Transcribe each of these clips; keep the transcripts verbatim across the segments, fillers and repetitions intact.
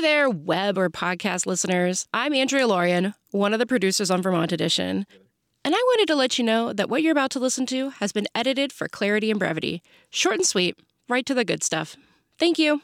there, web or podcast listeners. I'm Andrea Lorian, one of the producers on Vermont Edition. And I wanted to let you know that what you're about to listen to has been edited for clarity and brevity. Short and sweet, right to the good stuff. Thank you.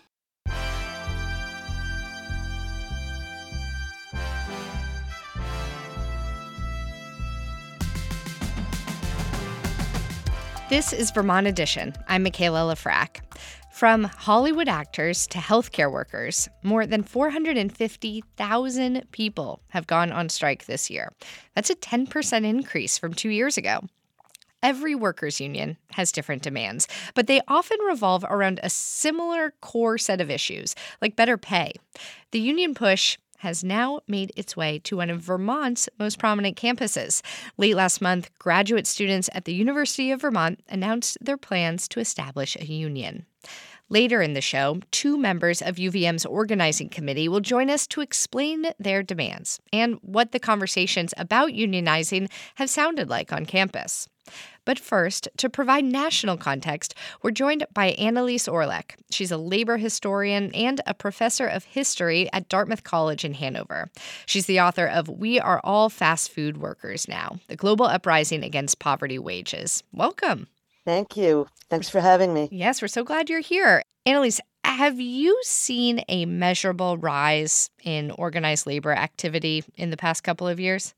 This is Vermont Edition. I'm Michaela Lafrac. From Hollywood actors to healthcare workers, more than four hundred fifty thousand people have gone on strike this year. That's a ten percent increase from two years ago. Every workers' union has different demands, but they often revolve around a similar core set of issues, like better pay. The union push has now made its way to one of Vermont's most prominent campuses. Late last month, graduate students at the University of Vermont announced their plans to establish a union. Later in the show, two members of U V M's organizing committee will join us to explain their demands and what the conversations about unionizing have sounded like on campus. But first, to provide national context, we're joined by Annalise Orleck. She's a labor historian and a professor of history at Dartmouth College in Hanover. She's the author of We Are All Fast Food Workers Now, the Global Uprising Against Poverty Wages. Welcome. Thank you. Thanks for having me. Yes, we're so glad you're here. Annalise, have you seen a measurable rise in organized labor activity in the past couple of years?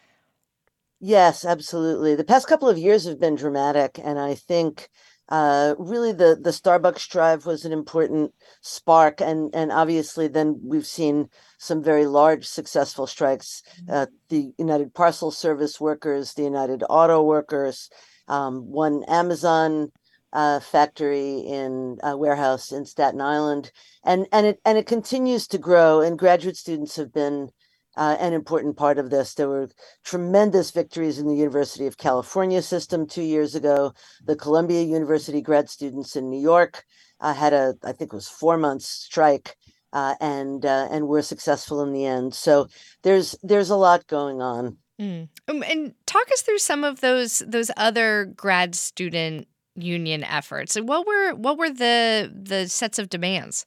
Yes, absolutely. The past couple of years have been dramatic, and I think uh, really the the Starbucks drive was an important spark, and and obviously then we've seen some very large successful strikes. Uh, the United Parcel Service workers, the United Auto workers, um, one Amazon uh, factory in a warehouse in Staten Island, and and it and it continues to grow. And graduate students have been Uh, an important part of this. There were tremendous victories in the University of California system two years ago. The Columbia University grad students in New York uh, had a, I think it was four months strike, uh, and uh, and were successful in the end. So there's there's a lot going on. Mm. Um, and talk us through some of those those other grad student union efforts. What were what were the the sets of demands?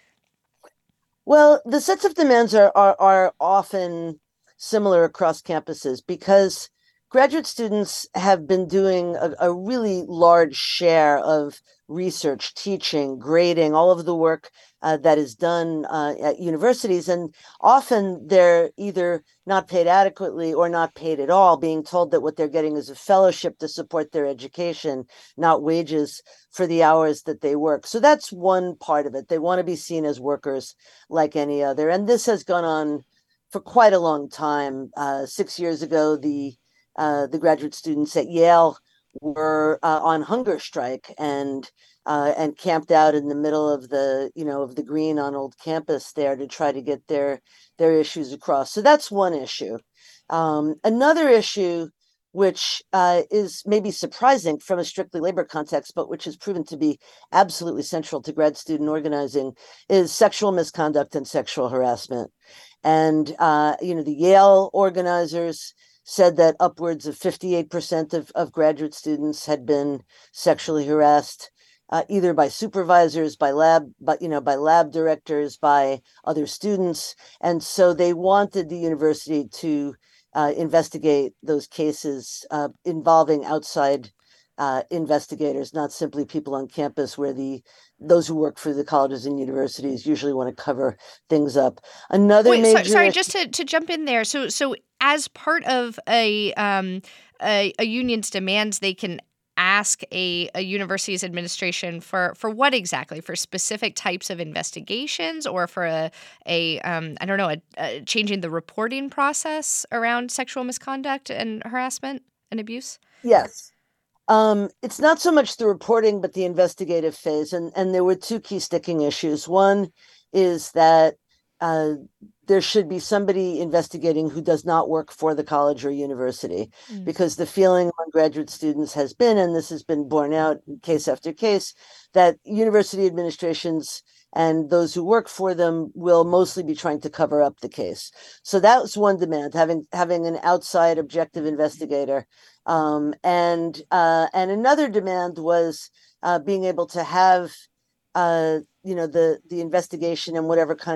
Well, the sets of demands are, are, are often similar across campuses because graduate students have been doing a, a really large share of research, teaching, grading, all of the work uh, that is done uh, at universities. And often they're either not paid adequately or not paid at all, being told that what they're getting is a fellowship to support their education, not wages for the hours that they work. So that's one part of it. They want to be seen as workers like any other. And this has gone on for quite a long time. Uh, six years ago, the uh, the graduate students at Yale were uh, on hunger strike and uh, and camped out in the middle of the you know of the green on Old Campus there to try to get their their issues across. So that's one issue. Um, another issue, which uh, is maybe surprising from a strictly labor context, but which has proven to be absolutely central to grad student organizing, is sexual misconduct and sexual harassment. And uh, you know the Yale organizers said that upwards of fifty-eight percent of, of graduate students had been sexually harassed, uh, either by supervisors, by lab, but you know, by lab directors, by other students. And so they wanted the university to uh, investigate those cases uh, involving outside uh, investigators, not simply people on campus, where the those who work for the colleges and universities usually want to cover things up. Another Wait, major so, sorry, just to, to jump in there. So, so as part of a um a, a union's demands, they can ask a, a university's administration for for what exactly? For specific types of investigations, or for a a um I don't know, a, a changing the reporting process around sexual misconduct and harassment and abuse? Yes. Um, it's not so much the reporting, but the investigative phase. And, and there were two key sticking issues. One is that uh, there should be somebody investigating who does not work for the college or university, mm. because the feeling among graduate students has been, and this has been borne out case after case, that university administrations and those who work for them will mostly be trying to cover up the case. So that was one demand, having having an outside objective investigator. Um, and uh, and another demand was uh, being able to have, uh, you know, the the investigation and whatever kind of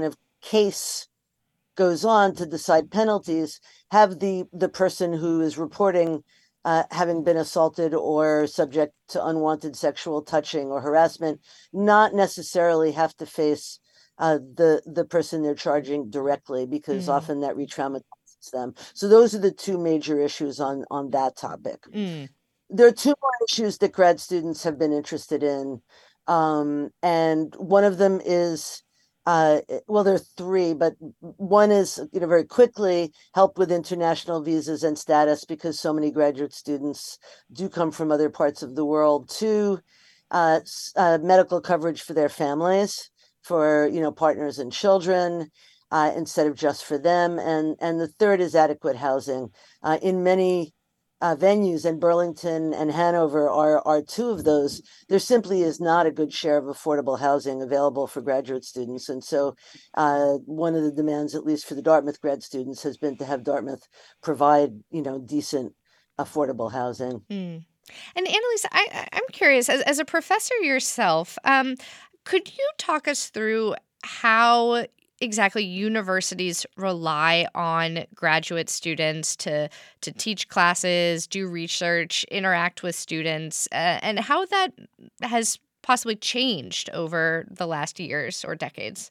case goes on to decide penalties, have the the person who is reporting uh, having been assaulted or subject to unwanted sexual touching or harassment not necessarily have to face uh, the the person they're charging directly, because Mm. often that re-traumatizes them. So those are the two major issues on on that topic. Mm. There are two more issues that grad students have been interested in, um, and one of them is uh, well, there are three, but one is, you know, very quickly help with international visas and status, because so many graduate students do come from other parts of the world. Two, uh, uh, medical coverage for their families, for, you know, partners and children, uh, instead of just for them. And and the third is adequate housing. Uh, in many uh, venues, and Burlington and Hanover are are two of those, there simply is not a good share of affordable housing available for graduate students. And so uh, one of the demands, at least for the Dartmouth grad students, has been to have Dartmouth provide, you know, decent, affordable housing. Mm. And Annalise, I, I- I'm curious, as, as a professor yourself, um, could you talk us through how exactly universities rely on graduate students to to teach classes, do research, interact with students, uh, and how that has possibly changed over the last years or decades?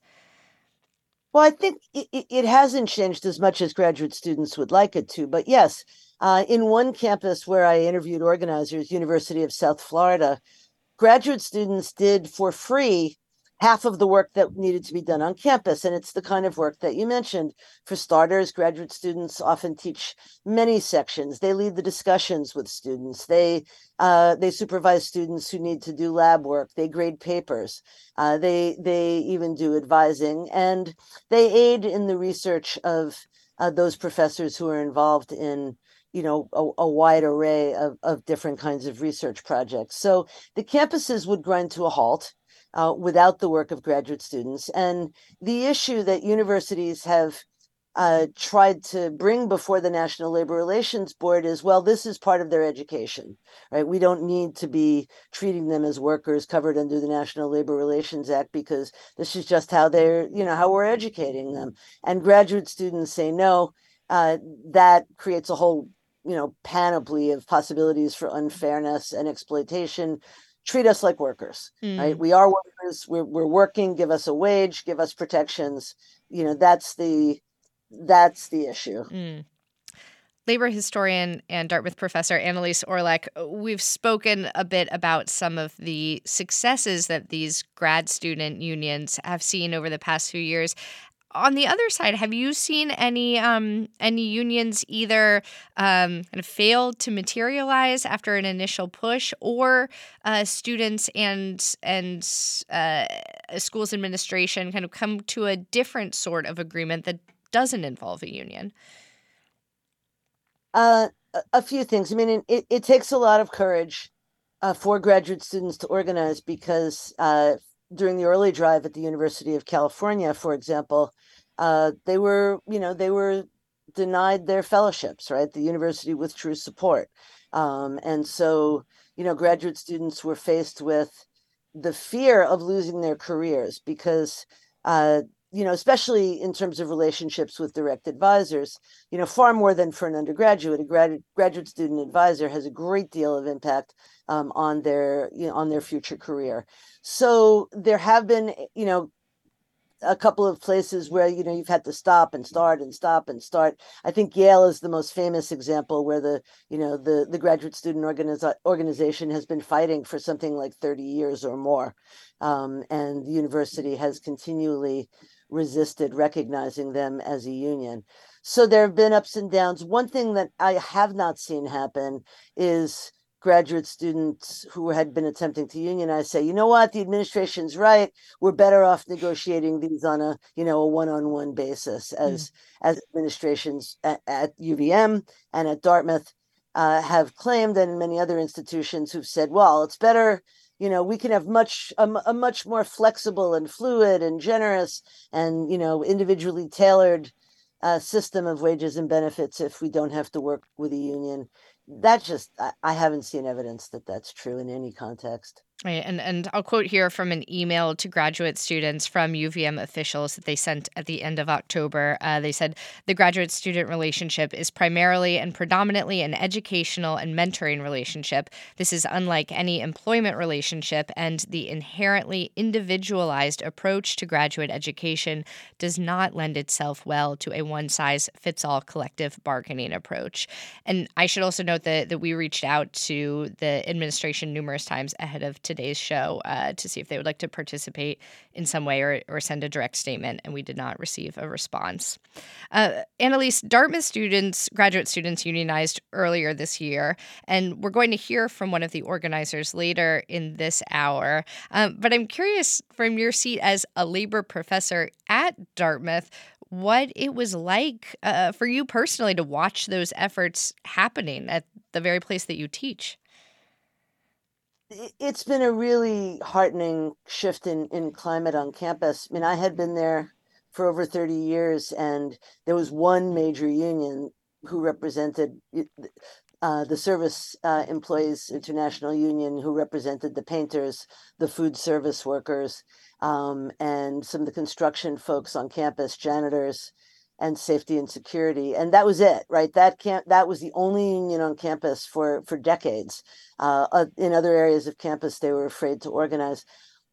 Well, I think it, it hasn't changed as much as graduate students would like it to. But yes, uh, in one campus where I interviewed organizers, University of South Florida, graduate students did for free half of the work that needed to be done on campus. And it's the kind of work that you mentioned. For starters, graduate students often teach many sections. They lead the discussions with students. They uh, they supervise students who need to do lab work. They grade papers. Uh, they they even do advising, and they aid in the research of uh, those professors who are involved in, you know, a, a wide array of, of different kinds of research projects. So the campuses would grind to a halt uh, without the work of graduate students. And the issue that universities have uh, tried to bring before the National Labor Relations Board is, well, this is part of their education, right? We don't need to be treating them as workers covered under the National Labor Relations Act, because this is just how they're, you know, how we're educating them. And graduate students say no. Uh, that creates a whole, you know, panoply of possibilities for unfairness and exploitation. Treat us like workers, right? Mm. We are workers. We're we're working. Give us a wage. Give us protections. You know, that's the that's the issue. Mm. Labor historian and Dartmouth professor Annalise Orleck, we've spoken a bit about some of the successes that these grad student unions have seen over the past few years. On the other side, have you seen any um, any unions either um, kind of fail to materialize after an initial push, or uh, students and and uh, schools administration kind of come to a different sort of agreement that doesn't involve a union? Uh, a, a few things. I mean, it, it takes a lot of courage uh, for graduate students to organize, because uh, during the early drive at the University of California, for example, uh, they were, you know, they were denied their fellowships, right? The university withdrew support. Um, and so, you know, graduate students were faced with the fear of losing their careers, because, uh, you know, especially in terms of relationships with direct advisors, you know, far more than for an undergraduate, a grad, graduate student advisor has a great deal of impact um, on their, you know, on their future career. So there have been, you know, a couple of places where, you know, you've had to stop and start and stop and start. I think Yale is the most famous example, where the, you know, the the graduate student organiz- organization has been fighting for something like thirty years or more, um, and the university has continually resisted recognizing them as a union. So there have been ups and downs. One thing that I have not seen happen is graduate students who had been attempting to unionize say, you know what, the administration's right. We're better off negotiating these on a, you know, a one-on-one basis, as mm. as administrations at, at U V M and at Dartmouth uh, have claimed, and many other institutions who've said, well, it's better, you know, we can have much a, a much more flexible and fluid and generous and, you know, individually tailored uh, system of wages and benefits if we don't have to work with a union. That just, I, I haven't seen evidence that that's true in any context. Right, and, and I'll quote here from an email to graduate students from U V M officials that they sent at the end of October. Uh, they said, the graduate-student relationship is primarily and predominantly an educational and mentoring relationship. This is unlike any employment relationship, and the inherently individualized approach to graduate education does not lend itself well to a one-size-fits-all collective bargaining approach. And I should also note that, that we reached out to the administration numerous times ahead of today. today's show uh, to see if they would like to participate in some way or, or send a direct statement, and we did not receive a response. Uh, Annalise, Dartmouth students, graduate students unionized earlier this year, and we're going to hear from one of the organizers later in this hour. Um, but I'm curious, from your seat as a labor professor at Dartmouth, what it was like uh, for you personally to watch those efforts happening at the very place that you teach. It's been a really heartening shift in, in climate on campus. I mean, I had been there for over thirty years, and there was one major union who represented uh, the Service uh, Employees International Union, who represented the painters, the food service workers, um, and some of the construction folks on campus, janitors, and safety and security. And that was it, right? That can't, that was the only union on campus for, for decades. Uh, in other areas of campus, they were afraid to organize.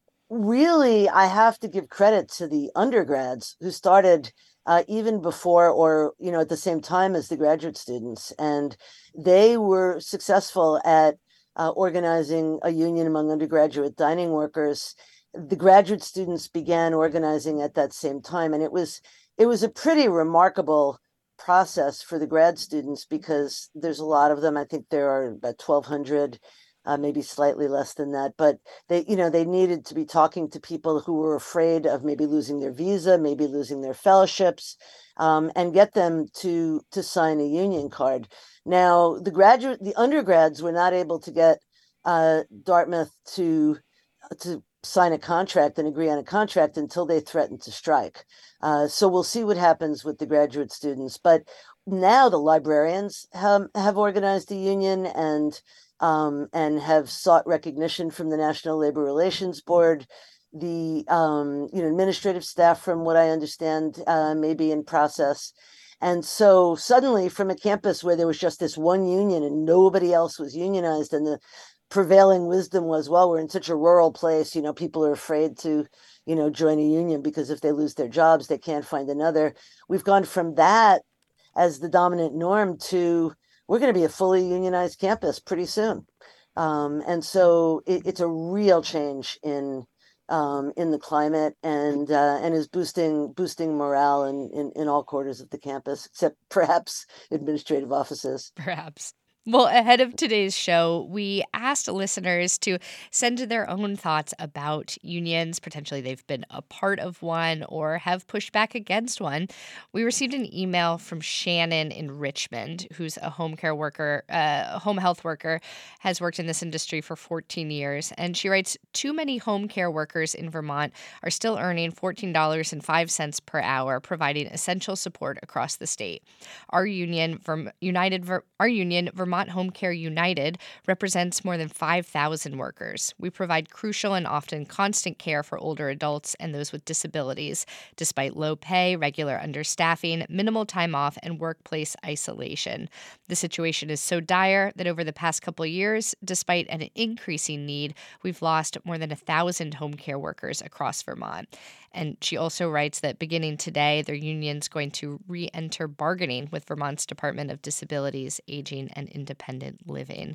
Really, I have to give credit to the undergrads who started uh, even before or, you know, at the same time as the graduate students. And they were successful at uh, organizing a union among undergraduate dining workers. The graduate students began organizing at that same time. And it was It was a pretty remarkable process for the grad students because there's a lot of them. I think there are about twelve hundred, uh, maybe slightly less than that. But they, you know, they needed to be talking to people who were afraid of maybe losing their visa, maybe losing their fellowships, um, and get them to to sign a union card. Now, the graduate, the undergrads were not able to get uh, Dartmouth to to sign a contract and agree on a contract until they threatened to strike. Uh, so we'll see what happens with the graduate students. But now the librarians have, have organized a union and um, and have sought recognition from the National Labor Relations Board. The um, you know administrative staff, from what I understand, uh, may be in process. And so suddenly, from a campus where there was just this one union and nobody else was unionized, and the prevailing wisdom was, well, we're in such a rural place, you know, people are afraid to, you know, join a union because if they lose their jobs, they can't find another. We've gone from that as the dominant norm to we're going to be a fully unionized campus pretty soon. Um, and so it, it's a real change in um, in the climate and uh, and is boosting boosting morale in, in, in all quarters of the campus, except perhaps administrative offices. Perhaps. Well, ahead of today's show, we asked listeners to send their own thoughts about unions. Potentially they've been a part of one or have pushed back against one. We received an email from Shannon in Richmond, who's a home care worker, uh, home health worker, has worked in this industry for fourteen years. And she writes, too many home care workers in Vermont are still earning fourteen dollars and five cents per hour, providing essential support across the state. Our union, Verm- United, Ver- our union, Vermont Vermont Home Care United represents more than five thousand workers. We provide crucial and often constant care for older adults and those with disabilities, despite low pay, regular understaffing, minimal time off, and workplace isolation. The situation is so dire that over the past couple of years, despite an increasing need, we've lost more than one thousand home care workers across Vermont. And she also writes that beginning today, their union's going to re-enter bargaining with Vermont's Department of Disabilities, Aging, and Independent Living.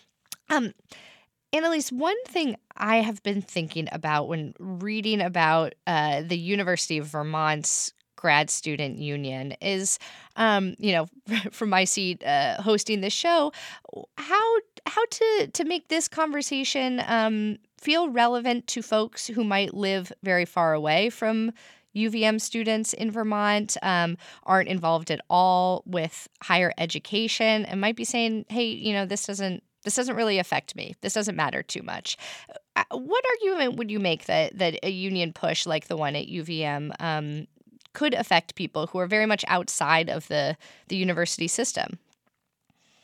Um, Annalise, one thing I have been thinking about when reading about uh, the University of Vermont's grad student union is, um, you know, from my seat uh, hosting this show, how how to to make this conversation um, feel relevant to folks who might live very far away from U V M students in Vermont, um, aren't involved at all with higher education, and might be saying, hey, you know, this doesn't this doesn't really affect me. This doesn't matter too much. What argument would you make that that a union push like the one at U V M um, could affect people who are very much outside of the, the university system?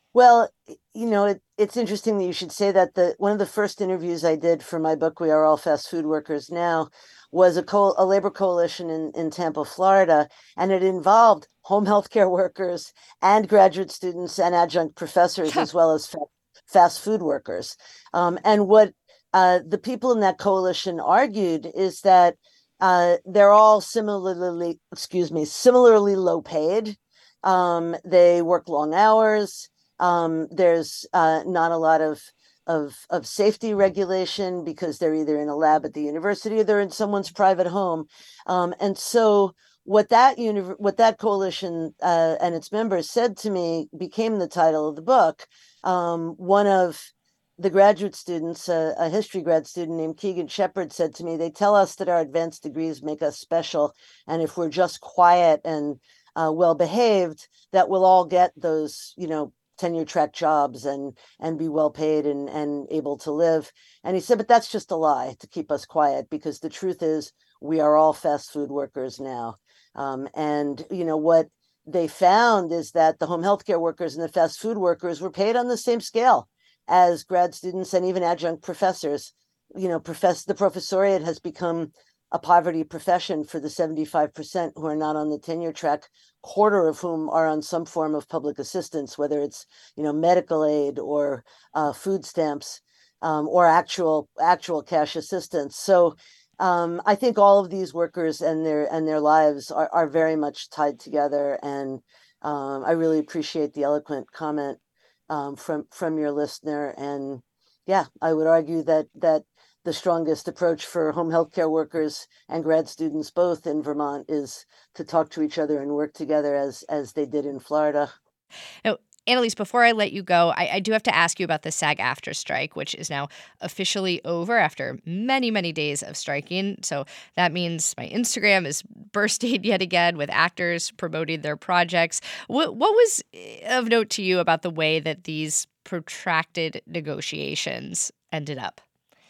Well, you know, it, it's interesting that you should say that. The one of the first interviews I did for my book, We Are All Fast Food Workers Now, was a co a labor coalition in, in Tampa, Florida, and it involved home healthcare workers and graduate students and adjunct professors, as well as fa fast food workers. Um, and what uh, the people in that coalition argued is that uh, they're all similarly, excuse me, similarly low paid. Um, they work long hours. Um, there's uh, not a lot of, of of safety regulation because they're either in a lab at the university or they're in someone's private home. Um, and so what that uni- what that coalition uh, and its members said to me became the title of the book. Um, one of the graduate students, uh, a history grad student named Keegan Shepard, said to me, "They tell us that our advanced degrees make us special, and if we're just quiet and uh, well behaved, that we'll all get those, you know, tenure track jobs and and be well paid and and able to live." And he said, but that's just a lie to keep us quiet, because the truth is we are all fast food workers now. Um, and you know what they found is that the home healthcare workers and the fast food workers were paid on the same scale as grad students and even adjunct professors. You know, profess the professoriate has become a poverty profession for the seventy-five percent who are not on the tenure track, quarter of whom are on some form of public assistance, whether it's, you know, medical aid or uh, food stamps, um, or actual actual cash assistance. So um, I think all of these workers and their and their lives are, are very much tied together. And um, I really appreciate the eloquent comment um, from from your listener. And yeah, I would argue that that the strongest approach for home healthcare workers and grad students both in Vermont is to talk to each other and work together as as they did in Florida. Now, Annalise, before I let you go, I, I do have to ask you about the SAG-AFTRA strike, which is now officially over after many, many days of striking. So that means my Instagram is bursting yet again with actors promoting their projects. What, what was of note to you about the way that these protracted negotiations ended up?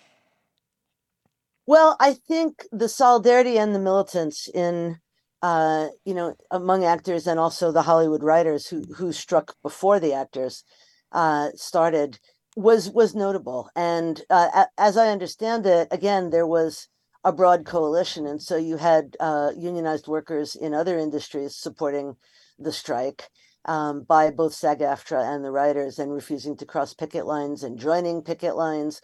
Well, I think the solidarity and the militants in, uh, you know, among actors and also the Hollywood writers who who struck before the actors uh, started was was notable. And uh, as I understand it, again, there was a broad coalition, and so you had uh, unionized workers in other industries supporting the strike. Um, by both SAG-AFTRA and the writers, and refusing to cross picket lines and joining picket lines.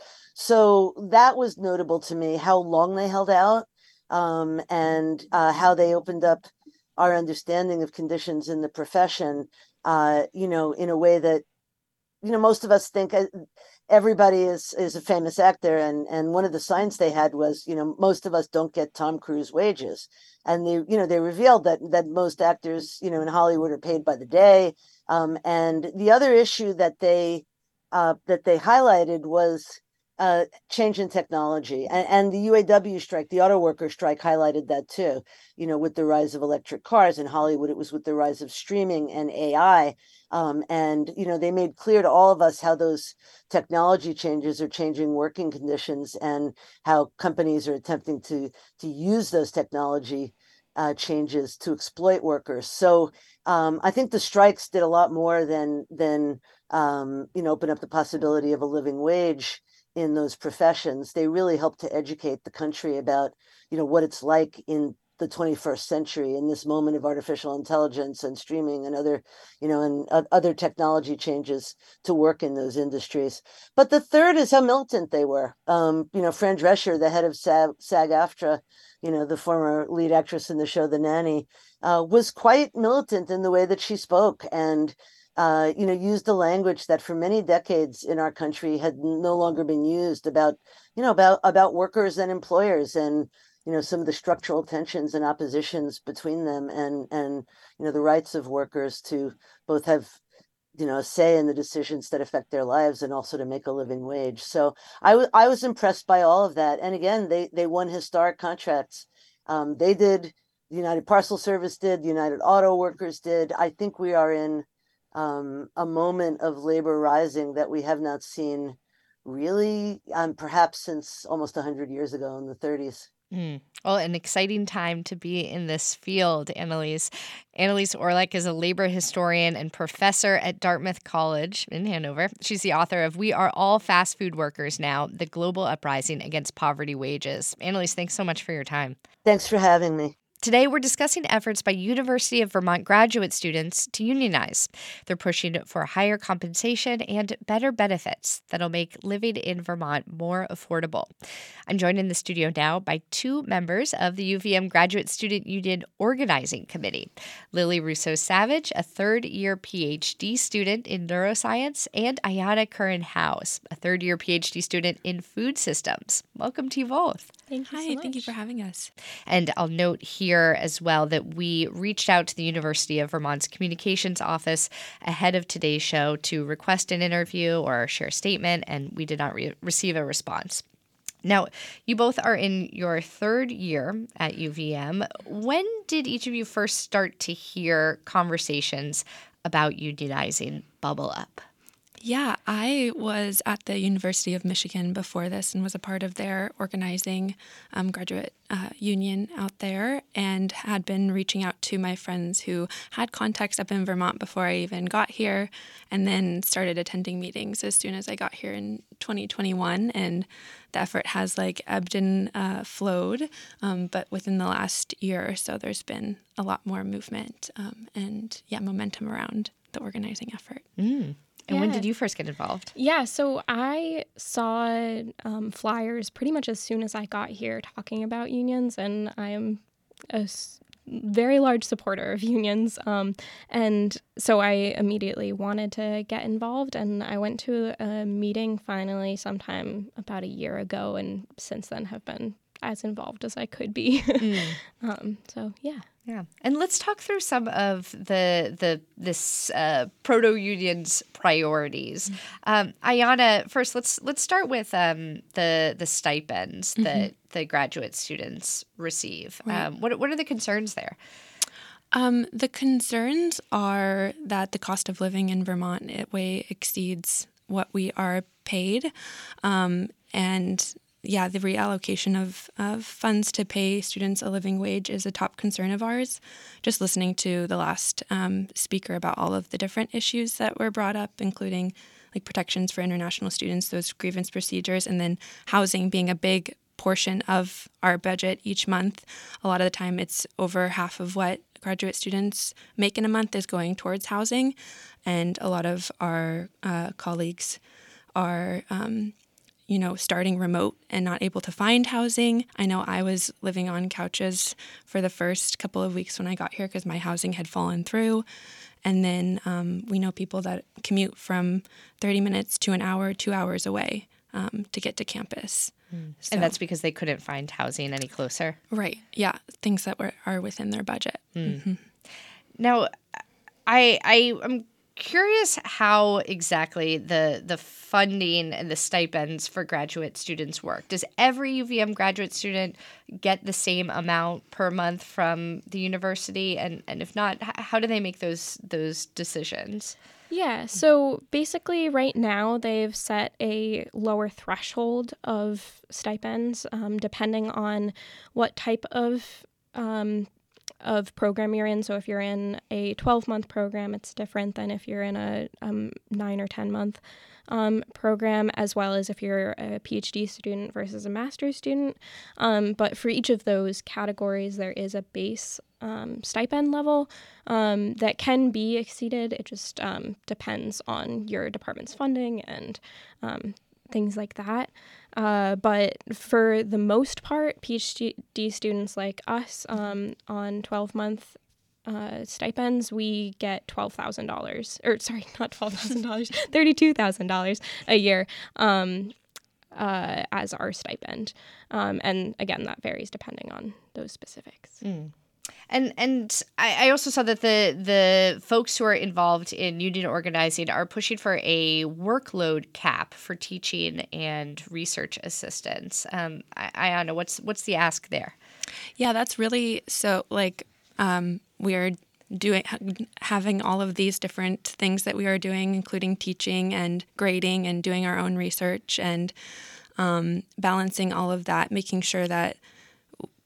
So that was notable to me, how long they held out, um, and uh, how they opened up our understanding of conditions in the profession, uh, you know, in a way that, you know, most of us think uh, everybody is is a famous actor, and and one of the signs they had was, you know, most of us don't get Tom Cruise wages. And they, you know, they revealed that that most actors, you know, in Hollywood are paid by the day. Um, and the other issue that they uh, that they highlighted was uh, change in technology, and, and the U A W strike, the auto worker strike, highlighted that too. You know, with the rise of electric cars in Hollywood, it was with the rise of streaming and A I. Um, and, you know, they made clear to all of us how those technology changes are changing working conditions, and how companies are attempting to, to use those technology uh, changes to exploit workers. So um, I think the strikes did a lot more than, than um, you know, open up the possibility of a living wage in those professions. They really helped to educate the country about, you know, what it's like in the twenty-first century, in this moment of artificial intelligence and streaming and other, you know, and uh, other technology changes to work in those industries. But the third is how militant they were. Um, you know, Fran Drescher, the head of SAG-AFTRA, you know, the former lead actress in the show The Nanny, uh, was quite militant in the way that she spoke, and uh, you know, used a language that for many decades in our country had no longer been used about, you know, about about workers and employers, and you know, some of the structural tensions and oppositions between them, and and you know, the rights of workers to both have, you know, a say in the decisions that affect their lives, and also to make a living wage. So I was I was impressed by all of that. And again, they they won historic contracts. Um, they did. The United Parcel Service did. The United Auto Workers did. I think we are in um, a moment of labor rising that we have not seen really, um, perhaps since almost one hundred years ago in the thirties. Mm. Well, an exciting time to be in this field, Annalise. Annalise Orlick is a labor historian and professor at Dartmouth College in Hanover. She's the author of We Are All Fast Food Workers Now, The Global Uprising Against Poverty Wages. Annalise, thanks so much for your time. Thanks for having me. Today, we're discussing efforts by University of Vermont graduate students to unionize. They're pushing for higher compensation and better benefits that'll make living in Vermont more affordable. I'm joined in the studio now by two members of the U V M Graduate Student Union Organizing Committee, Lily Russo-Savage, a third-year P H D student in neuroscience, and Ayana Curran-House, a third-year P H D student in food systems. Welcome to you both. Thank you Hi, so much. thank you for having us. And I'll note here as well that we reached out to the University of Vermont's communications office ahead of today's show to request an interview or share a statement, and we did not re- receive a response. Now, you both are in your third year at U V M. When did each of you first start to hear conversations about unionizing bubble up? Yeah, I was at the University of Michigan before this and was a part of their organizing um, graduate uh, union out there, and had been reaching out to my friends who had contacts up in Vermont before I even got here, and then started attending meetings as soon as I got here in twenty twenty-one. And the effort has like ebbed and uh, flowed, um, but within the last year or so, there's been a lot more movement um, and yeah, momentum around the organizing effort. Mm. And Yeah. when did you first get involved? Yeah, so I saw um, flyers pretty much as soon as I got here talking about unions, and I'm a s- very large supporter of unions. Um, and so I immediately wanted to get involved, and I went to a meeting finally sometime about a year ago, and since then have been as involved as I could be. Mm. um, so, yeah. Yeah, and let's talk through some of the the this uh, proto union's priorities. Um, Ayana, first, let's let's start with um, the the stipends mm-hmm. that the graduate students receive. Right. Um, what what are the concerns there? Um, the concerns are that the cost of living in Vermont it way exceeds what we are paid, um, and yeah, the reallocation of, of funds to pay students a living wage is a top concern of ours. Just listening to the last um, speaker about all of the different issues that were brought up, including like protections for international students, those grievance procedures, and then housing being a big portion of our budget each month. A lot of the time it's over half of what graduate students make in a month is going towards housing. And a lot of our uh, colleagues are um, you know, starting remote and not able to find housing. I know I was living on couches for the first couple of weeks when I got here because my housing had fallen through. And then um, we know people that commute from thirty minutes to an hour, two hours away um, to get to campus. Mm. So, and that's because they couldn't find housing any closer? Right. Yeah. Things that were are within their budget. Mm. Mm-hmm. Now, I I am curious how exactly the the funding and the stipends for graduate students work. Does every U V M graduate student get the same amount per month from the university? And, and if not, how do they make those those decisions? Yeah, so basically right now they've set a lower threshold of stipends um, depending on what type of um of program you're in. So if you're in a twelve-month program, it's different than if you're in a um, nine or ten-month um, program, as well as if you're a PhD student versus a master's student. Um, but for each of those categories, there is a base um, stipend level um, that can be exceeded. It just um, depends on your department's funding and um, things like that. Uh, but for the most part, PhD students like us um, on twelve-month uh, stipends, we get twelve thousand dollars, or sorry, not twelve thousand dollars, thirty-two thousand dollars a year um, uh, as our stipend. Um, and again, that varies depending on those specifics. Mm. And and I, I also saw that the the folks who are involved in union organizing are pushing for a workload cap for teaching and research assistants. Um, I, Ayana, what's what's the ask there? Yeah, that's really so like um, we are doing having all of these different things that we are doing, including teaching and grading and doing our own research and um, balancing all of that, making sure that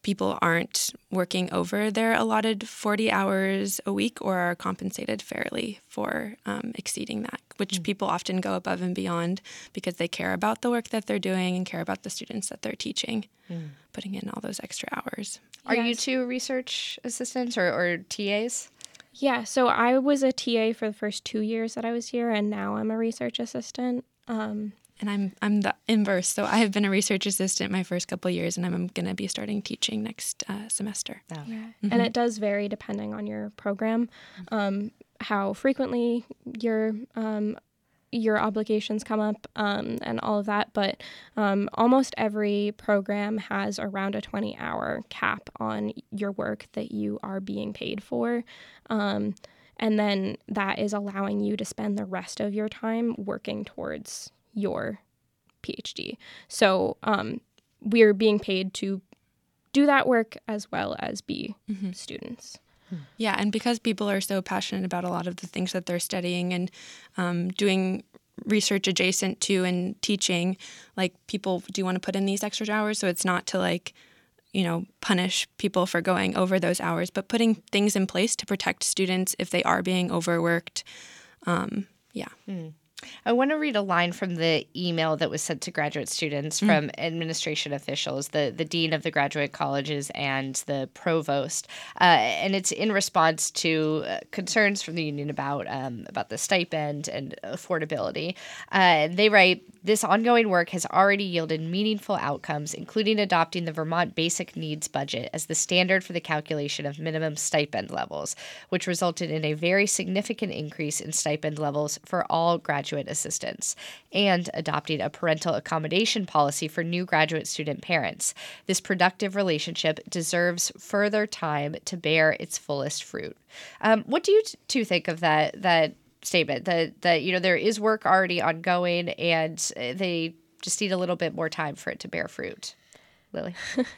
people aren't working over their allotted forty hours a week or are compensated fairly for um, exceeding that, which mm-hmm. people often go above and beyond because they care about the work that they're doing and care about the students that they're teaching, mm. putting in all those extra hours. Are yes. you two research assistants or, or T As? Yeah, so I was a T A for the first two years that I was here, and now I'm a research assistant. Um, and I'm I'm the inverse. So I have been a research assistant my first couple of years, and I'm going to be starting teaching next uh, semester. Oh. Yeah, mm-hmm. And it does vary depending on your program, um, how frequently your um, your obligations come up, um, and all of that. But um, almost every program has around a twenty-hour cap on your work that you are being paid for. Um, and then that is allowing you to spend the rest of your time working towards your PhD. So um, we're being paid to do that work as well as be mm-hmm. students. Yeah, and because people are so passionate about a lot of the things that they're studying and um, doing research adjacent to and teaching, like people do want to put in these extra hours. So it's not to like, you know, punish people for going over those hours, but putting things in place to protect students if they are being overworked. Um, yeah. Mm. I want to read a line from the email that was sent to graduate students from mm. administration officials, the, the dean of the graduate colleges and the provost. Uh, and it's in response to uh, concerns from the union about um, about the stipend and affordability. Uh, they write, this ongoing work has already yielded meaningful outcomes, including adopting the Vermont Basic Needs Budget as the standard for the calculation of minimum stipend levels, which resulted in a very significant increase in stipend levels for all graduate assistants, and adopting a parental accommodation policy for new graduate student parents. This productive relationship deserves further time to bear its fullest fruit. Um, what do you t- two think of that that statement? That that you know there is work already ongoing, and they just need a little bit more time for it to bear fruit. Lily,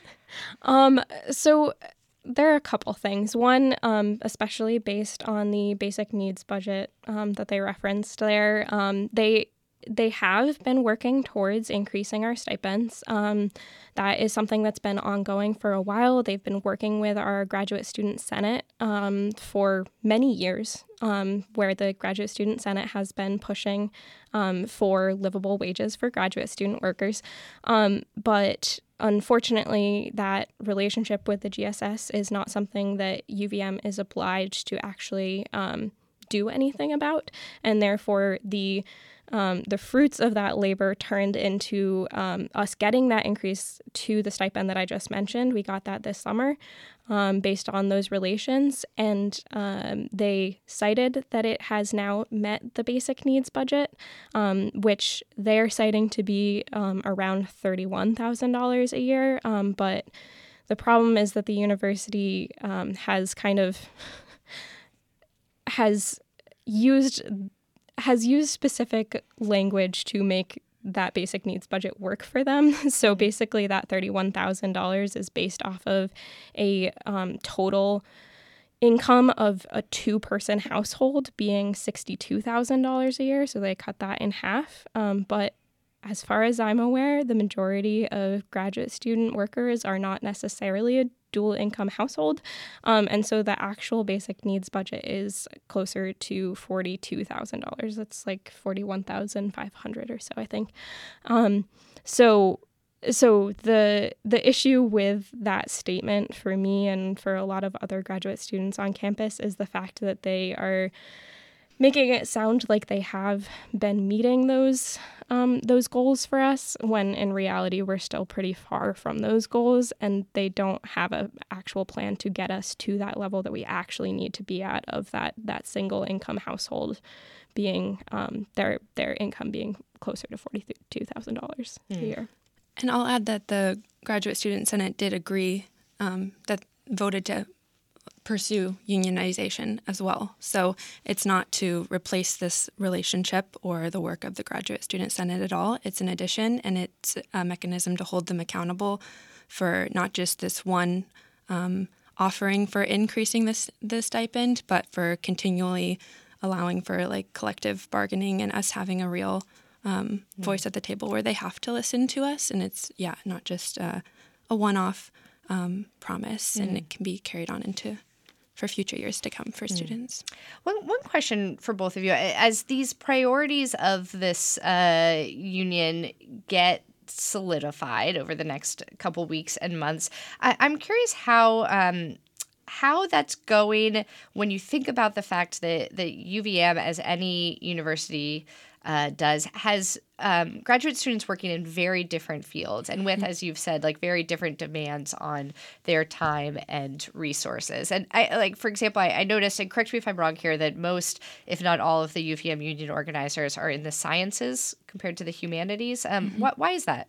um, so. There are a couple things. One, um, especially based on the basic needs budget um, that they referenced there, um, they they have been working towards increasing our stipends. Um, that is something that's been ongoing for a while. They've been working with our Graduate Student Senate um, for many years, um, where the Graduate Student Senate has been pushing um, for livable wages for graduate student workers. Um, but unfortunately, that relationship with the G S S is not something that U V M is obliged to actually um, do anything about, and therefore the Um, the fruits of that labor turned into um, us getting that increase to the stipend that I just mentioned. We got that this summer um, based on those relations, and um, they cited that it has now met the basic needs budget, um, which they're citing to be um, around thirty-one thousand dollars a year. Um, but the problem is that the university um, has kind of has used has used specific language to make that basic needs budget work for them. So basically that thirty-one thousand dollars is based off of a um, total income of a two-person household being sixty-two thousand dollars a year. So they cut that in half. Um, but as far as I'm aware, the majority of graduate student workers are not necessarily a dual income household. Um, and so the actual basic needs budget is closer to forty-two thousand dollars. It's like forty-one thousand five hundred dollars or so, I think. Um, so so the the issue with that statement for me and for a lot of other graduate students on campus is the fact that they are making it sound like they have been meeting those um, those goals for us, when in reality we're still pretty far from those goals, and they don't have an actual plan to get us to that level that we actually need to be at of that that single income household being um, their their income being closer to forty-two thousand dollars mm. a year. And I'll add that the Graduate Student Senate did agree um, that voted to pursue unionization as well. So it's not to replace this relationship or the work of the Graduate Student Senate at all. It's an addition, and it's a mechanism to hold them accountable for not just this one um, offering for increasing this the stipend, but for continually allowing for like collective bargaining and us having a real um, mm-hmm. voice at the table where they have to listen to us. And it's, yeah, not just uh, a one-off um, promise, mm. and it can be carried on into for future years to come for mm. students. One one question for both of you: as these priorities of this uh, union get solidified over the next couple weeks and months, I, I'm curious how. Um, How that's going when you think about the fact that, that U V M, as any university uh, does, has um, graduate students working in very different fields and with, as you've said, like very different demands on their time and resources. And I like, for example, I, I noticed, and correct me if I'm wrong here, that most, if not all, of the U V M union organizers are in the sciences compared to the humanities. Um, mm-hmm. what, why is that?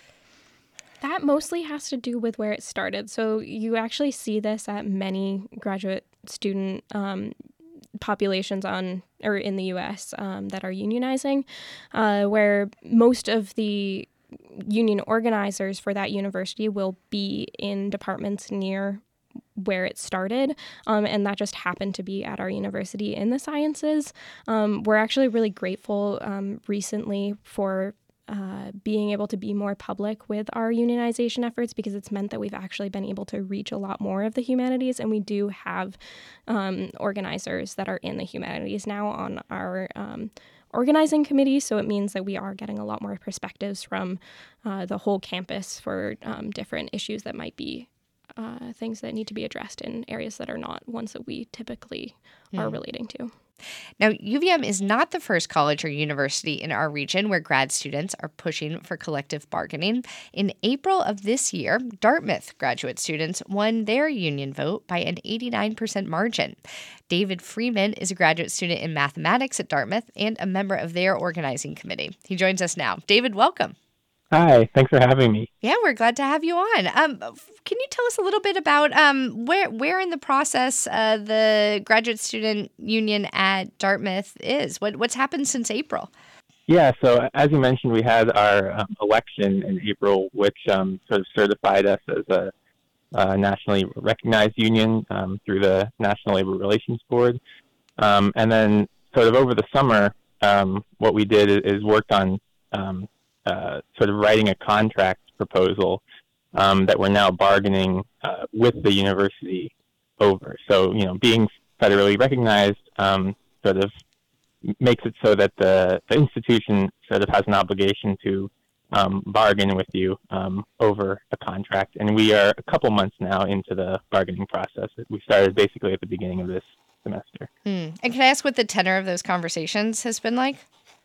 That mostly has to do with where it started. So you actually see this at many graduate student um, populations on or in the U S um, that are unionizing, uh, where most of the union organizers for that university will be in departments near where it started, um, and that just happened to be at our university in the sciences. Um, we're actually really grateful um, recently for Uh, being able to be more public with our unionization efforts, because it's meant that we've actually been able to reach a lot more of the humanities, and we do have um, organizers that are in the humanities now on our um, organizing committee, so it means that we are getting a lot more perspectives from uh, the whole campus for um, different issues that might be uh, things that need to be addressed in areas that are not ones that we typically mm. are relating to. Now, U V M is not the first college or university in our region where grad students are pushing for collective bargaining. In April of this year, Dartmouth graduate students won their union vote by an eighty-nine percent margin. David Freeman is a graduate student in mathematics at Dartmouth and a member of their organizing committee. He joins us now. David, welcome. Hi, thanks for having me. Yeah, we're glad to have you on. Um, can you tell us a little bit about um, where where in the process uh, the graduate student union at Dartmouth is? What what's happened since April? Yeah, so as you mentioned, we had our um, election in April, which um, sort of certified us as a, a nationally recognized union um, through the National Labor Relations Board. Um, and then sort of over the summer, um, what we did is, is worked on um, Uh, sort of writing a contract proposal um, that we're now bargaining uh, with the university over. So, you know, being federally recognized um, sort of makes it so that the, the institution sort of has an obligation to um, bargain with you um, over a contract. And we are a couple months now into the bargaining process. We started basically at the beginning of this semester. Hmm. And can I ask what the tenor of those conversations has been like?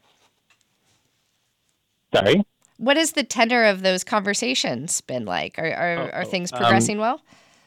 Sorry? What has the tenor of those conversations been like? Are are, oh, are things progressing um, well?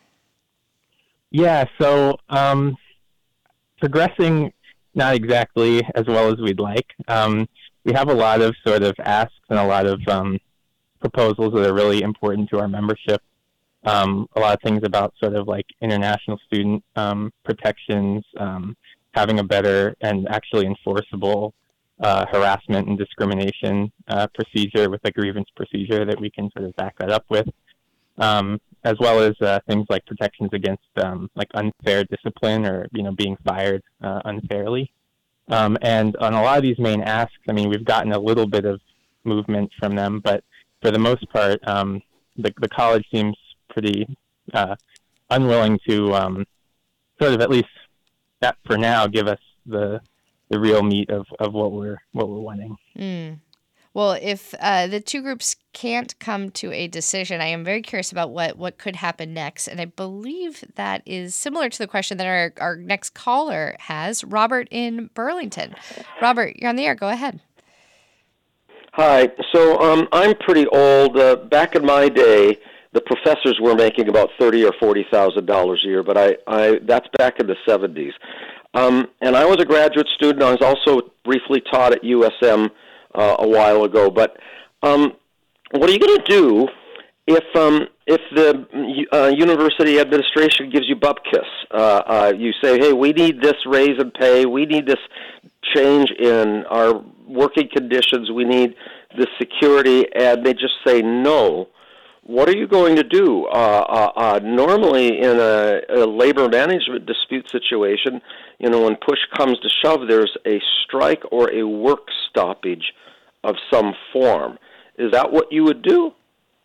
Yeah, so um, progressing not exactly as well as we'd like. Um, we have a lot of sort of asks and a lot of um, proposals that are really important to our membership. Um, a lot of things about sort of like international student um, protections, um, having a better and actually enforceable Uh, harassment and discrimination uh, procedure with a grievance procedure that we can sort of back that up with, um, as well as uh, things like protections against um, like unfair discipline or, you know, being fired uh, unfairly. Um, and on a lot of these main asks, I mean, we've gotten a little bit of movement from them, but for the most part, um, the, the college seems pretty uh, unwilling to um, sort of at least that for now give us the the real meat of, of what we're what we're wanting. Mm. Well, if uh, the two groups can't come to a decision, I am very curious about what, what could happen next. And I believe that is similar to the question that our, our next caller has, Robert in Burlington. Robert, you're on the air. Go ahead. Hi. So um, I'm pretty old. Uh, back in my day, the professors were making about thirty or forty thousand dollars a year, but I, I that's back in the seventies. Um, and I was a graduate student. I was also briefly taught at U S M uh, a while ago. But um, what are you going to do if um, if the uh, university administration gives you bupkis? Uh, uh, you say, hey, we need this raise in pay. We need this change in our working conditions. We need this security. And they just say no. What are you going to do? Uh, uh, uh, normally, in a, a labor management dispute situation, you know, when push comes to shove, there's a strike or a work stoppage of some form. Is that what you would do?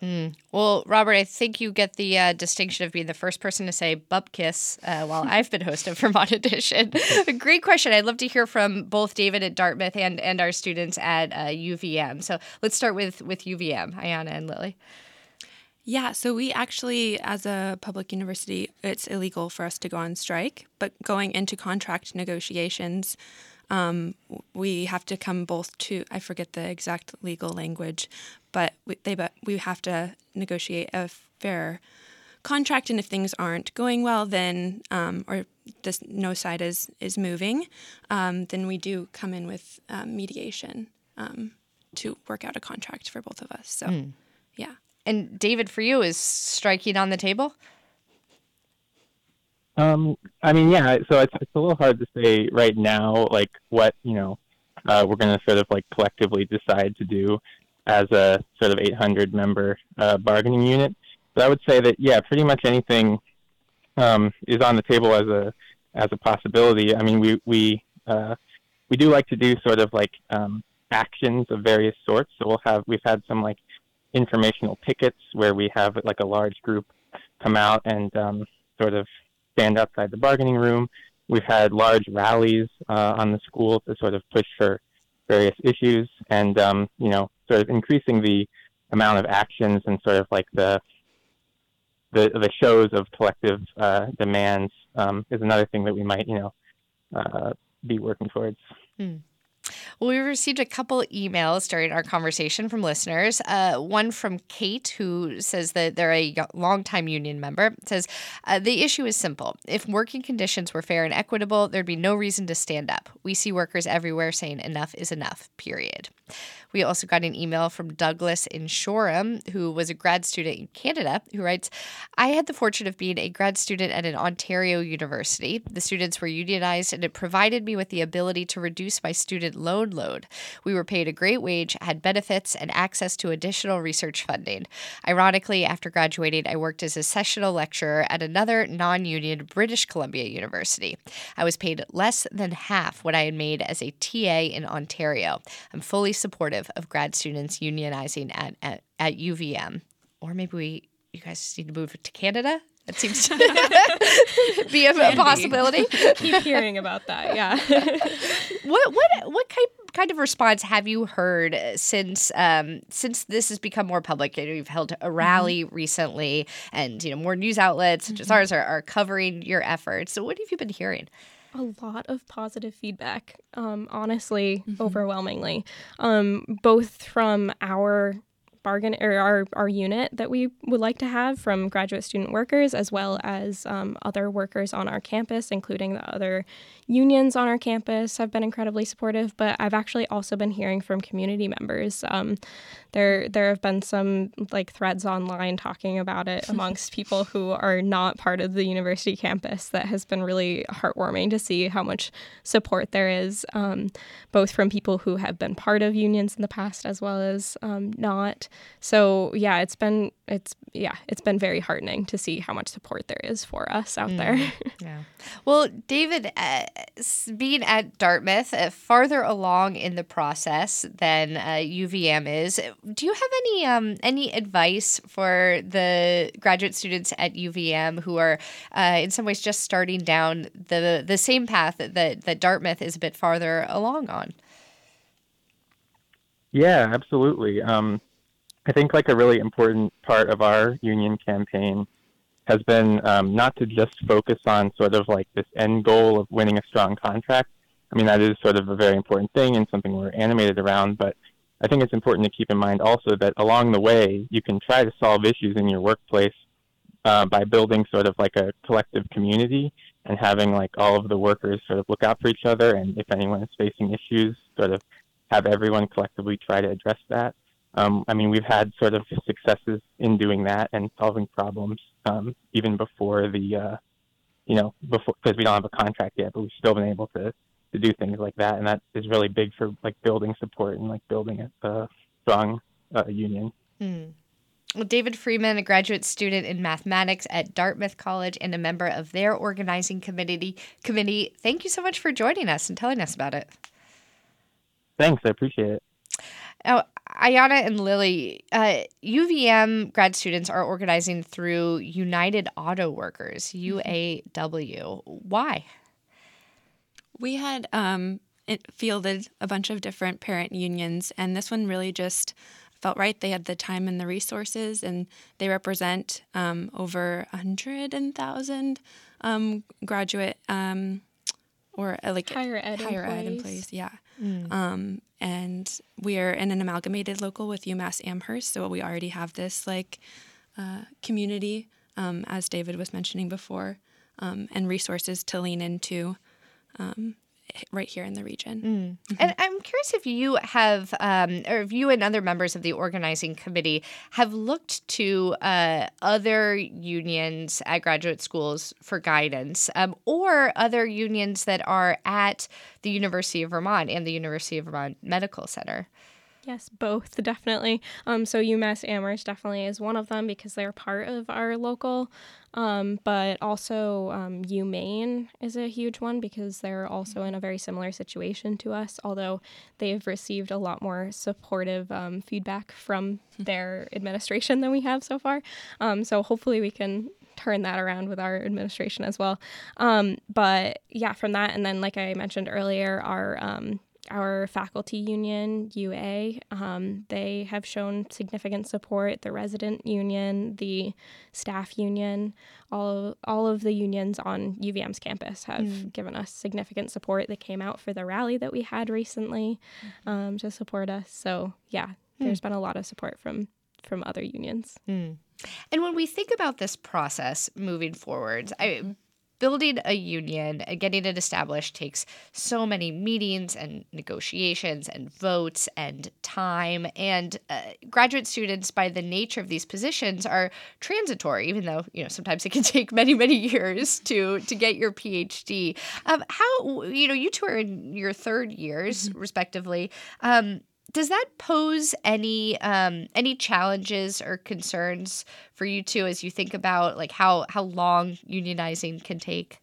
Mm. Well, Robert, I think you get the uh, distinction of being the first person to say bupkis uh, while I've been host of Vermont Edition. Great question. I'd love to hear from both David at Dartmouth and, and our students at uh, U V M. So let's start with, with U V M, Ayana and Lily. Yeah, so we actually, as a public university, it's illegal for us to go on strike, but going into contract negotiations, um, we have to come both to, I forget the exact legal language, but we, they but we have to negotiate a fair contract, and if things aren't going well, then um, or this no side is is moving, um, then we do come in with um, mediation um, to work out a contract for both of us. So, mm. yeah. And David, for you, is striking on the table? Um, I mean, yeah. So it's it's a little hard to say right now, like what you know uh, we're going to sort of like collectively decide to do as a sort of eight hundred member uh, bargaining unit. So I would say that yeah, pretty much anything um, is on the table as a as a possibility. I mean, we we uh, we do like to do sort of like um, actions of various sorts. So we'll have we've had some like informational pickets where we have like a large group come out and um, sort of stand outside the bargaining room. We've had large rallies uh, on the school to sort of push for various issues, and um, you know, sort of increasing the amount of actions and sort of like the the, the shows of collective uh, demands um, is another thing that we might, you know, uh, be working towards. Hmm. Well, we received a couple emails during our conversation from listeners. Uh, one from Kate, who says that they're a longtime union member. It says, uh, the issue is simple. If working conditions were fair and equitable, there'd be no reason to stand up. We see workers everywhere saying enough is enough, period. We also got an email from Douglas in Shoreham, who was a grad student in Canada, who writes, I had the fortune of being a grad student at an Ontario university. The students were unionized, and it provided me with the ability to reduce my student loan load. We were paid a great wage, had benefits, and access to additional research funding. Ironically, after graduating, I worked as a sessional lecturer at another non-union British Columbia University. I was paid less than half what I had made as a T A in Ontario. I'm fully supportive of grad students unionizing at, at, at U V M. Or maybe we, you guys just need to move to Canada? That seems to be a, a possibility. Keep hearing about that, yeah. what what what kind kind of response have you heard since um, since this has become more public? You know, you've held a rally mm-hmm. recently, and you know more news outlets such mm-hmm. as ours are, are covering your efforts. So, what have you been hearing? A lot of positive feedback, um, honestly, mm-hmm. overwhelmingly, um, both from our bargain or our, our unit that we would like to have from graduate student workers, as well as um, other workers on our campus, including the other unions on our campus have been incredibly supportive. But I've actually also been hearing from community members. Um, there there have been some like threads online talking about it amongst people who are not part of the university campus. That has been really heartwarming to see how much support there is, um, both from people who have been part of unions in the past as well as um, not. So yeah, it's been it's yeah it's been very heartening to see how much support there is for us out mm, there. Yeah. Well, David, uh, being at Dartmouth, uh, farther along in the process than uh, U V M is, do you have any um, any advice for the graduate students at U V M who are uh, in some ways just starting down the the same path that that Dartmouth is a bit farther along on? Yeah, absolutely. Um, I think like a really important part of our union campaign has been um, not to just focus on sort of like this end goal of winning a strong contract. I mean, that is sort of a very important thing and something we're animated around, but I think it's important to keep in mind also that along the way, you can try to solve issues in your workplace uh, by building sort of like a collective community and having like all of the workers sort of look out for each other, and if anyone is facing issues, sort of have everyone collectively try to address that. Um, I mean, we've had sort of successes in doing that and solving problems um, even before the, uh, you know, before because we don't have a contract yet, but we've still been able to, to do things like that. And that is really big for like building support and like building a, a strong uh, union. Hmm. Well, David Freeman, a graduate student in mathematics at Dartmouth College and a member of their organizing committee, committee, thank you so much for joining us and telling us about it. Thanks. I appreciate it. Now, Ayana and Lily, uh, U V M grad students are organizing through United Auto Workers, U A W. Why? We had um, it fielded a bunch of different parent unions, and this one really just felt right. They had the time and the resources, and they represent um, over one hundred thousand um, graduate um, or uh, like higher ed higher employees. ed employees. Yeah. Mm. Um, and we are in an amalgamated local with UMass Amherst, so we already have this like uh, community, um, as David was mentioning before, um, and resources to lean into um, right here in the region. Mm. Mm-hmm. And I'm curious if you have, um, or if you and other members of the organizing committee have looked to uh, other unions at graduate schools for guidance, um, or other unions that are at the University of Vermont and the University of Vermont Medical Center. Yes, both, definitely. Um, so UMass Amherst definitely is one of them because they're part of our local, um, but also um, UMaine is a huge one because they're also in a very similar situation to us, although they've received a lot more supportive um, feedback from their administration than we have so far. Um, so hopefully we can turn that around with our administration as well. Um, but yeah, from that, and then like I mentioned earlier, our um, Our faculty union, U A, um, they have shown significant support. The resident union, the staff union, all all of the unions on U V M's campus have mm. given us significant support. They came out for the rally that we had recently mm-hmm. um, to support us. So yeah, mm. there's been a lot of support from from other unions. Mm. And when we think about this process moving forward, I building a union and getting it established takes so many meetings and negotiations and votes and time. And uh, graduate students, by the nature of these positions, are transitory, even though, you know, sometimes it can take many, many years to to get your PhD. Um, how, you know, you two are in your third years, mm-hmm. respectively. Um, Does that pose any um, any challenges or concerns for you two as you think about like how, how long unionizing can take?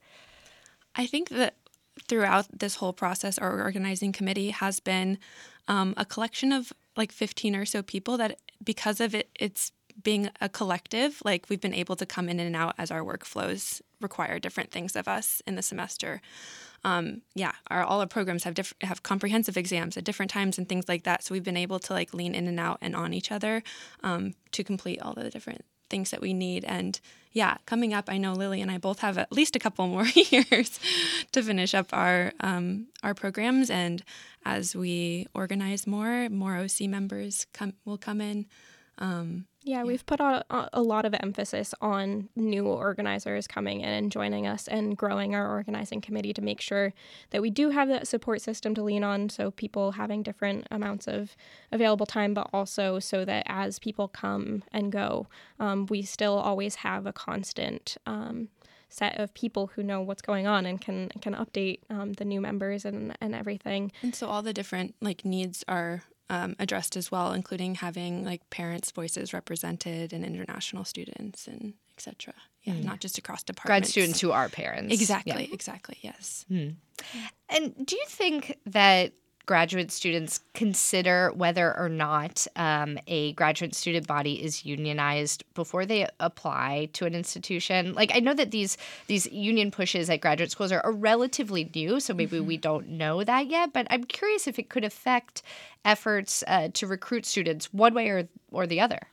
I think that throughout this whole process, our organizing committee has been um, a collection of like fifteen or so people that because of it, it's being a collective, like we've been able to come in and out as our workflows require different things of us in the semester. Um, yeah, our, all our programs have diff- have comprehensive exams at different times and things like that. So we've been able to like lean in and out and on each other um, to complete all the different things that we need. And yeah, coming up, I know Lily and I both have at least a couple more years to finish up our um, our programs. And as we organize more, more O C members come will come in. Um, Yeah, yeah, we've put a, a lot of emphasis on new organizers coming in and joining us and growing our organizing committee to make sure that we do have that support system to lean on, so people having different amounts of available time, but also so that as people come and go, um, we still always have a constant um, set of people who know what's going on and can can update um, the new members and, and everything. And so all the different like needs are Um, addressed as well, including having like parents' voices represented and international students and et cetera. Yeah, mm. not just across departments. Grad students who are parents. Exactly, yeah. exactly, yes. Mm. And do you think that graduate students consider whether or not um, a graduate student body is unionized before they apply to an institution? Like, I know that these these union pushes at graduate schools are, are relatively new, so maybe mm-hmm. we don't know that yet, but I'm curious if it could affect efforts uh, to recruit students one way or, or the other.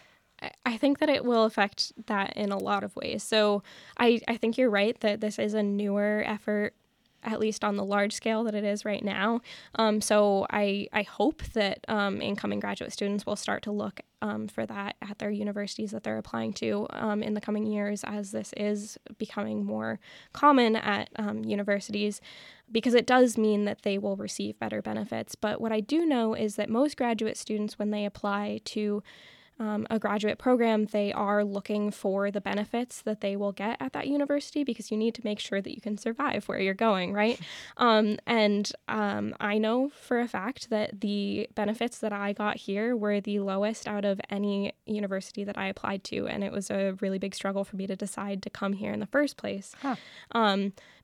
I think that it will affect that in a lot of ways. So I, I think you're right that this is a newer effort, at least on the large scale that it is right now. Um, so I, I hope that um, incoming graduate students will start to look um, for that at their universities that they're applying to um, in the coming years, as this is becoming more common at um, universities, because it does mean that they will receive better benefits. But what I do know is that most graduate students, when they apply to Um, a graduate program, they are looking for the benefits that they will get at that university, because you need to make sure that you can survive where you're going, right? Um, and um, I know for a fact that the benefits that I got here were the lowest out of any university that I applied to, and it was a really big struggle for me to decide to come here in the first place. Huh. Um,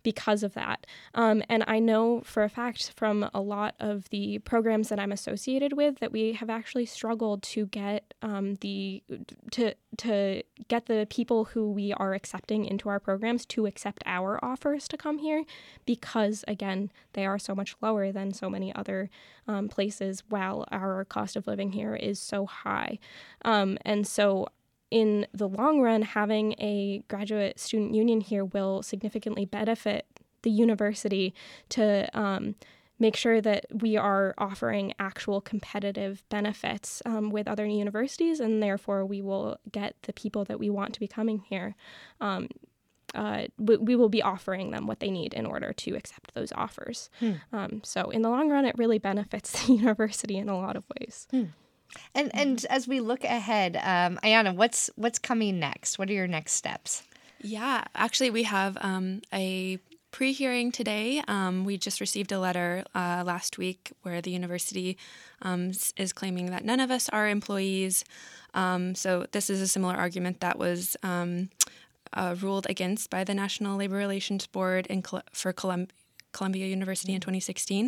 because of that. Um, and I know for a fact from a lot of the programs that I'm associated with that we have actually struggled to get um, the to to get the people who we are accepting into our programs to accept our offers to come here, because again, they are so much lower than so many other um, places, while our cost of living here is so high. Um, and so in the long run, having a graduate student union here will significantly benefit the university to um, make sure that we are offering actual competitive benefits um, with other universities, and therefore we will get the people that we want to be coming here. Um, uh, we, we will be offering them what they need in order to accept those offers. Hmm. Um, so in the long run, it really benefits the university in a lot of ways. Hmm. And and as we look ahead, um, Ayana, what's what's coming next? What are your next steps? Yeah, actually, we have um, a pre-hearing today. Um, we just received a letter uh, last week where the university um, is claiming that none of us are employees. Um, so this is a similar argument that was um, uh, ruled against by the National Labor Relations Board in Col- for Colum- Columbia University in twenty sixteen.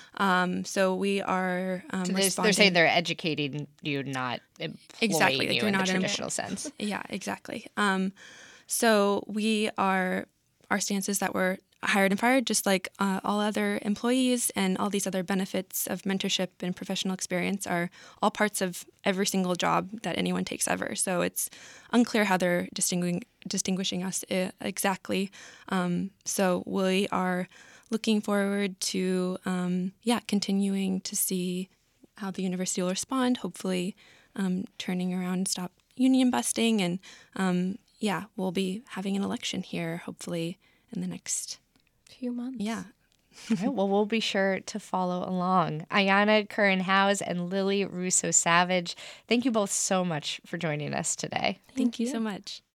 Um, so we are um, so responding. They're saying they're educating you, not employing exactly, like you you're in not the an traditional sense. Yeah, exactly. Um, so we are, our stance is that we're hired and fired just like uh, all other employees, and all these other benefits of mentorship and professional experience are all parts of every single job that anyone takes ever. So it's unclear how they're distinguishing distinguishing us uh, exactly. Um, so we are looking forward to, um, yeah, continuing to see how the university will respond, hopefully um, turning around, stop union busting, and, um, yeah, we'll be having an election here, hopefully, in the next few months. Yeah. All right, well, we'll be sure to follow along. Ayana Curran-Howes and Lily Russo-Savage, thank you both so much for joining us today. Thank, thank you. you so much.